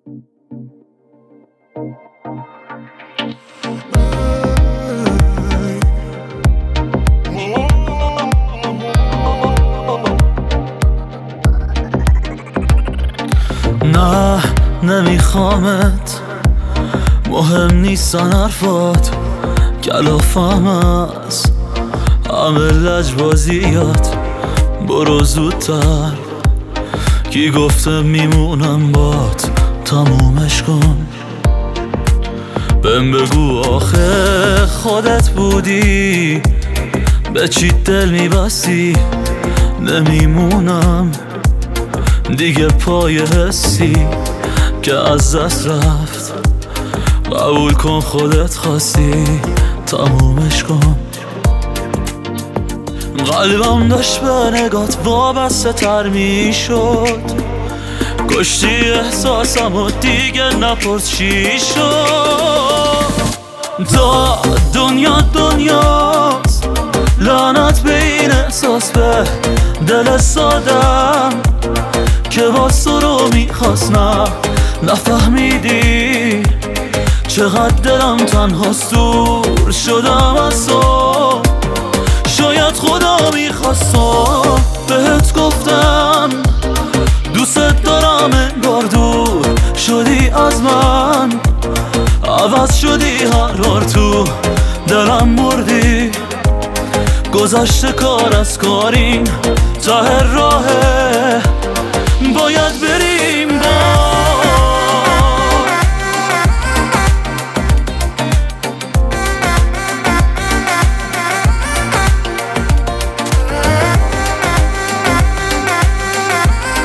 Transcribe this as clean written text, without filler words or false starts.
نه نمیخوامت، مهم نیستن حرفات، کلافم هست همه لجبازیات. برو زودتر، کی گفته میمونم بات، تمومش کن. بهم بگو آخه خودت بودی، به چی دل میبستی؟ نمیمونم دیگه پای حسی که از دست رفت. قبول کن خودت خواستی، تمومش کن. قلبم داشت به نگات وابسته تر میشد، کشتی احساسم و دیگه نپرس چی شد. تا دنیا دنیاست، لعنت به این احساس، به دل سادم که باز تو رو میخواست. نه نفهمیدی چقدر دلم تنهاست، دور شدم از تو. شاید خدا میخواست، بهت گفتم دوست دارم، انگار دور شدی از من، عوض شدی هر بار تو دلم مردی. گذشته کار از کارین ته راهه،